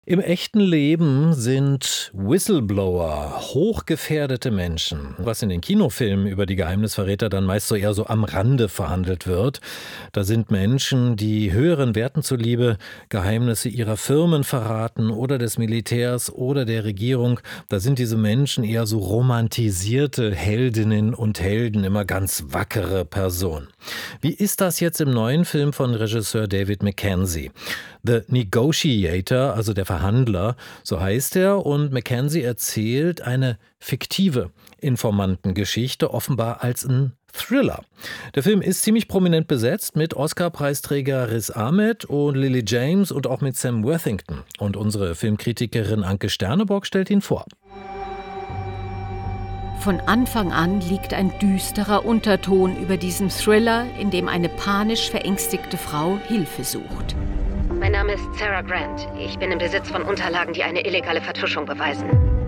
Im echten Leben sind Whistleblower hochgefährdete Menschen, was in den Kinofilmen über die Geheimnisverräter dann meist so eher so am Rande verhandelt wird. Da sind Menschen, die höheren Werten zuliebe Geheimnisse ihrer Firmen verraten oder des Militärs oder der Regierung. Da sind diese Menschen eher so romantisierte Heldinnen und Helden, immer ganz wackere Personen. Wie ist das jetzt im neuen Film von Regisseur David Mackenzie? The Negotiator, also der Verhandler, so heißt er, und Mackenzie erzählt eine fiktive Informantengeschichte, offenbar als ein Thriller. Der Film ist ziemlich prominent besetzt mit Oscar-Preisträger Riz Ahmed und Lily James und auch mit Sam Worthington. Und unsere Filmkritikerin Anke Sternebock stellt ihn vor. Von Anfang an liegt ein düsterer Unterton über diesem Thriller, in dem eine panisch verängstigte Frau Hilfe sucht. Mein Name ist Sarah Grant. Ich bin im Besitz von Unterlagen, die eine illegale Vertuschung beweisen.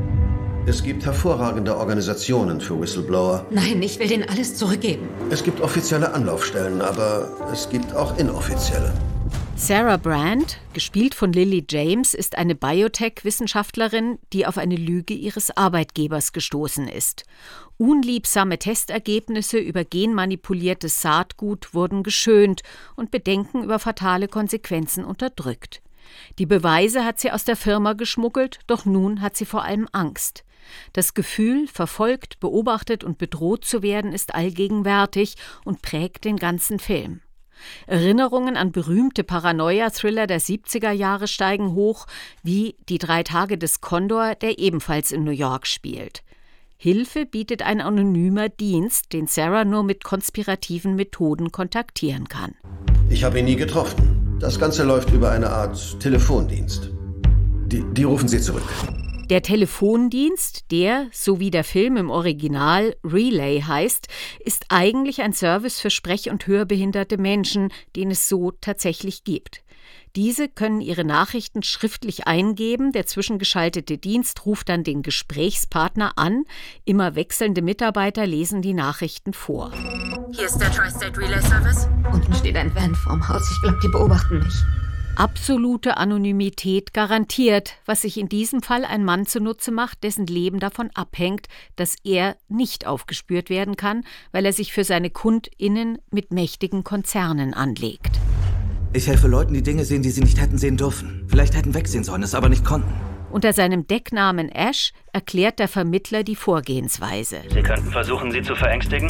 Es gibt hervorragende Organisationen für Whistleblower. Nein, ich will denen alles zurückgeben. Es gibt offizielle Anlaufstellen, aber es gibt auch inoffizielle. Sarah Brand, gespielt von Lily James, ist eine Biotech-Wissenschaftlerin, die auf eine Lüge ihres Arbeitgebers gestoßen ist. Unliebsame Testergebnisse über genmanipuliertes Saatgut wurden geschönt und Bedenken über fatale Konsequenzen unterdrückt. Die Beweise hat sie aus der Firma geschmuggelt, doch nun hat sie vor allem Angst. Das Gefühl, verfolgt, beobachtet und bedroht zu werden, ist allgegenwärtig und prägt den ganzen Film. Erinnerungen an berühmte Paranoia-Thriller der 70er Jahre steigen hoch, wie Die 3 Tage des Kondor, der ebenfalls in New York spielt. Hilfe bietet ein anonymer Dienst, den Sarah nur mit konspirativen Methoden kontaktieren kann. Ich habe ihn nie getroffen. Das Ganze läuft über eine Art Telefondienst. Die rufen Sie zurück. Der Telefondienst, der, so wie der Film im Original Relay heißt, ist eigentlich ein Service für sprech- und hörbehinderte Menschen, den es so tatsächlich gibt. Diese können ihre Nachrichten schriftlich eingeben, der zwischengeschaltete Dienst ruft dann den Gesprächspartner an, immer wechselnde Mitarbeiter lesen die Nachrichten vor. Hier ist der Tri-State Relay Service. Unten steht ein Van vorm Haus. Ich glaube, die beobachten mich. Absolute Anonymität garantiert, was sich in diesem Fall ein Mann zunutze macht, dessen Leben davon abhängt, dass er nicht aufgespürt werden kann, weil er sich für seine KundInnen mit mächtigen Konzernen anlegt. Ich helfe Leuten, die Dinge sehen, die sie nicht hätten sehen dürfen. Vielleicht hätten wegsehen sollen, es aber nicht konnten. Unter seinem Decknamen Ash erklärt der Vermittler die Vorgehensweise. Sie könnten versuchen, sie zu verängstigen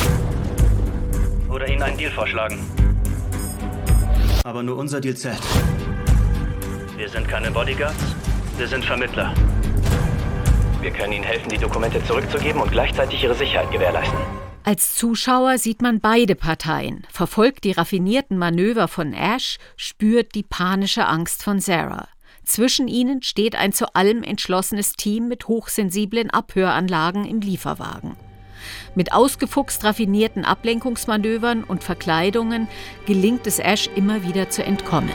oder ihnen einen Deal vorschlagen. Aber nur unser Deal zählt. Wir sind keine Bodyguards, wir sind Vermittler. Wir können Ihnen helfen, die Dokumente zurückzugeben und gleichzeitig Ihre Sicherheit gewährleisten. Als Zuschauer sieht man beide Parteien, verfolgt die raffinierten Manöver von Ash, spürt die panische Angst von Sarah. Zwischen ihnen steht ein zu allem entschlossenes Team mit hochsensiblen Abhöranlagen im Lieferwagen. Mit ausgefuchst raffinierten Ablenkungsmanövern und Verkleidungen gelingt es Ash immer wieder zu entkommen.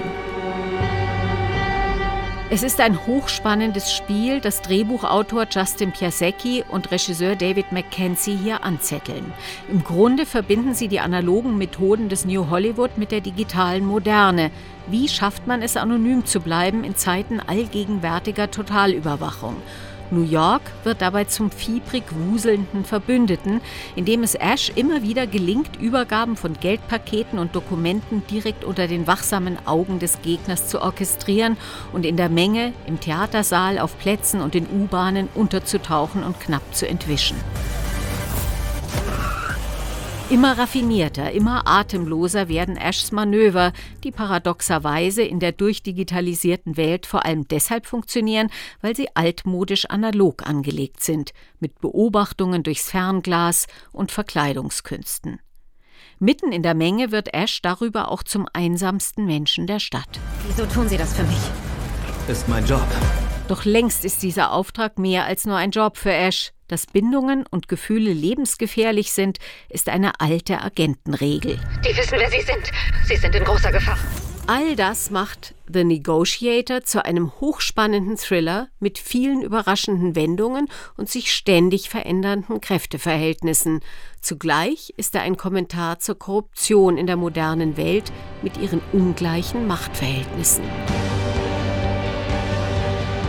Es ist ein hochspannendes Spiel, das Drehbuchautor Justin Piasecki und Regisseur David Mackenzie hier anzetteln. Im Grunde verbinden sie die analogen Methoden des New Hollywood mit der digitalen Moderne. Wie schafft man es, anonym zu bleiben in Zeiten allgegenwärtiger Totalüberwachung? New York wird dabei zum fiebrig wuselnden Verbündeten, indem es Ash immer wieder gelingt, Übergaben von Geldpaketen und Dokumenten direkt unter den wachsamen Augen des Gegners zu orchestrieren und in der Menge, im Theatersaal, auf Plätzen und in U-Bahnen unterzutauchen und knapp zu entwischen. Immer raffinierter, immer atemloser werden Ashs Manöver, die paradoxerweise in der durchdigitalisierten Welt vor allem deshalb funktionieren, weil sie altmodisch analog angelegt sind, mit Beobachtungen durchs Fernglas und Verkleidungskünsten. Mitten in der Menge wird Ash darüber auch zum einsamsten Menschen der Stadt. Wieso tun Sie das für mich? Ist mein Job. Doch längst ist dieser Auftrag mehr als nur ein Job für Ash. Dass Bindungen und Gefühle lebensgefährlich sind, ist eine alte Agentenregel. Die wissen, wer Sie sind. Sie sind in großer Gefahr. All das macht The Negotiator zu einem hochspannenden Thriller mit vielen überraschenden Wendungen und sich ständig verändernden Kräfteverhältnissen. Zugleich ist er ein Kommentar zur Korruption in der modernen Welt mit ihren ungleichen Machtverhältnissen.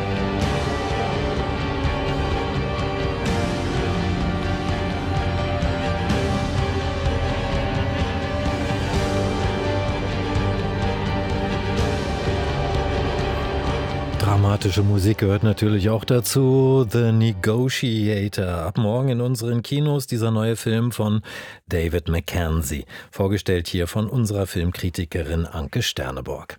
Dramatische Musik gehört natürlich auch dazu. The Negotiator. Ab morgen in unseren Kinos dieser neue Film von David Mackenzie. Vorgestellt hier von unserer Filmkritikerin Anke Sterneborg.